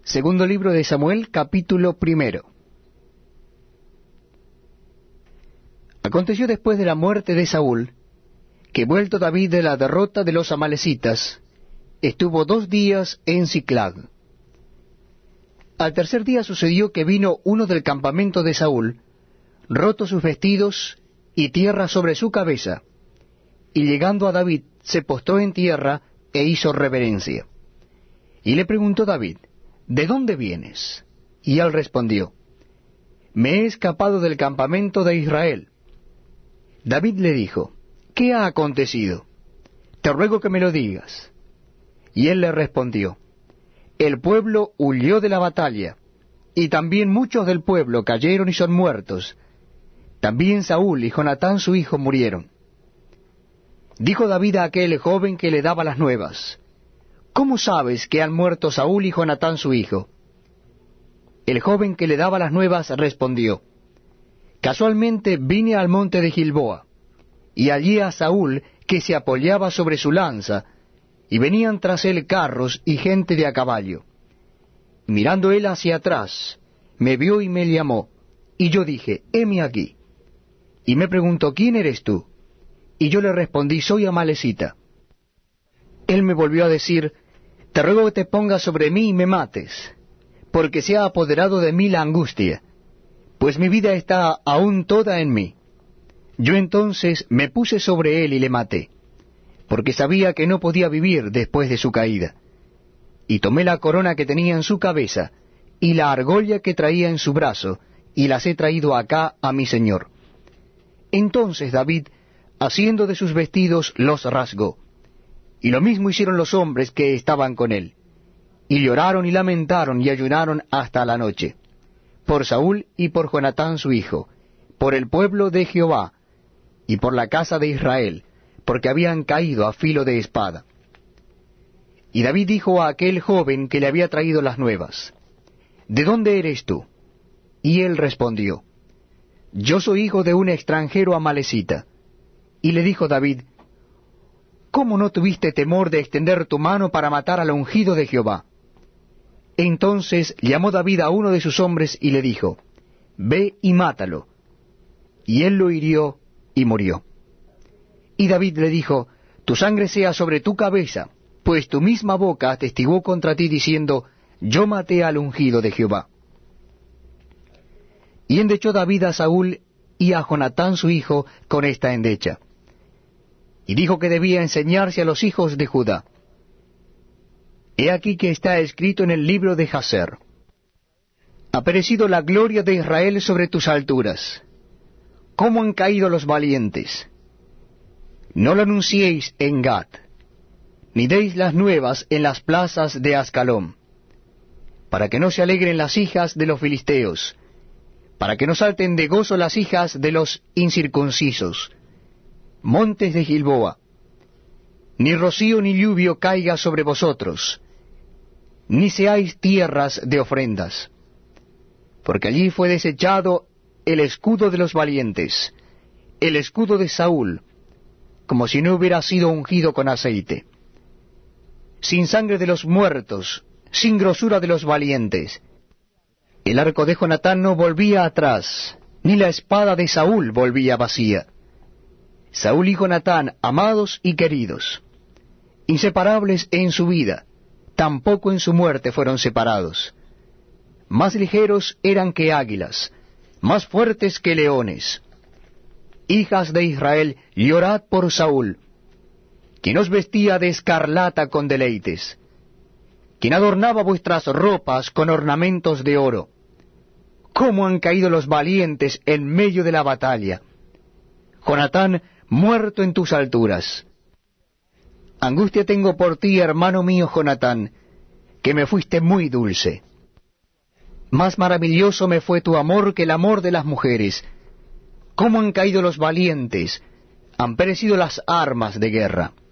Segundo libro de Samuel, capítulo 1. Aconteció después de la muerte de Saúl, que vuelto David de la derrota de los amalecitas, estuvo 2 días en Siclag. Al tercer día sucedió que vino uno del campamento de Saúl, roto sus vestidos y tierra sobre su cabeza, y llegando a David se postró en tierra e hizo reverencia. Y le preguntó David: ¿De dónde vienes? Y él respondió: Me he escapado del campamento de Israel. David le dijo: ¿Qué ha acontecido? Te ruego que me lo digas. Y él le respondió: El pueblo huyó de la batalla, y también muchos del pueblo cayeron y son muertos. También Saúl y Jonatán su hijo murieron. Dijo David a aquel joven que le daba las nuevas: ¿Cómo sabes que han muerto Saúl y Jonatán su hijo? El joven que le daba las nuevas respondió: Casualmente vine al monte de Gilboa, y hallé a Saúl que se apoyaba sobre su lanza, y venían tras él carros y gente de a caballo. Mirando él hacia atrás, me vio y me llamó, y yo dije: heme aquí. Y me preguntó: ¿quién eres tú? Y yo le respondí: soy amalecita. Él me volvió a decir: te ruego que te pongas sobre mí y me mates, porque se ha apoderado de mí la angustia, pues mi vida está aún toda en mí. Yo entonces me puse sobre él y le maté, porque sabía que no podía vivir después de su caída. Y tomé la corona que tenía en su cabeza, y la argolla que traía en su brazo, y las he traído acá a mi señor. Entonces David, haciendo de sus vestidos, los rasgó. Y lo mismo hicieron los hombres que estaban con él. Y lloraron y lamentaron y ayunaron hasta la noche, por Saúl y por Jonatán su hijo, por el pueblo de Jehová, y por la casa de Israel, porque habían caído a filo de espada. Y David dijo a aquel joven que le había traído las nuevas: ¿de dónde eres tú? Y él respondió: yo soy hijo de un extranjero amalecita. Y le dijo David: ¿cómo no tuviste temor de extender tu mano para matar al ungido de Jehová? Entonces llamó David a uno de sus hombres y le dijo: ve y mátalo. Y él lo hirió y murió. Y David le dijo: tu sangre sea sobre tu cabeza, pues tu misma boca atestiguó contra ti diciendo: yo maté al ungido de Jehová. Y endechó David a Saúl y a Jonatán su hijo con esta endecha. Y dijo que debía enseñarse a los hijos de Judá. He aquí que está escrito en el libro de Jaser: ha perecido la gloria de Israel sobre tus alturas. ¿Cómo han caído los valientes? No lo anunciéis en Gat, ni deis las nuevas en las plazas de Ascalón, para que no se alegren las hijas de los filisteos, para que no salten de gozo las hijas de los incircuncisos. Montes de Gilboa, ni rocío ni lluvio caiga sobre vosotros, ni seáis tierras de ofrendas, porque allí fue desechado el escudo de los valientes, el escudo de Saúl, como si no hubiera sido ungido con aceite. Sin sangre de los muertos, sin grosura de los valientes. El arco de Jonatán no volvía atrás, ni la espada de Saúl volvía vacía. Saúl y Jonatán, amados y queridos, inseparables en su vida, tampoco en su muerte fueron separados. Más ligeros eran que águilas, más fuertes que leones. Hijas de Israel, llorad por Saúl, quien os vestía de escarlata con deleites, quien adornaba vuestras ropas con ornamentos de oro. ¿Cómo han caído los valientes en medio de la batalla? Jonatán, muerto en tus alturas. Angustia tengo por ti, hermano mío Jonatán, que me fuiste muy dulce. Más maravilloso me fue tu amor que el amor de las mujeres. ¿Cómo han caído los valientes? Han perecido las armas de guerra.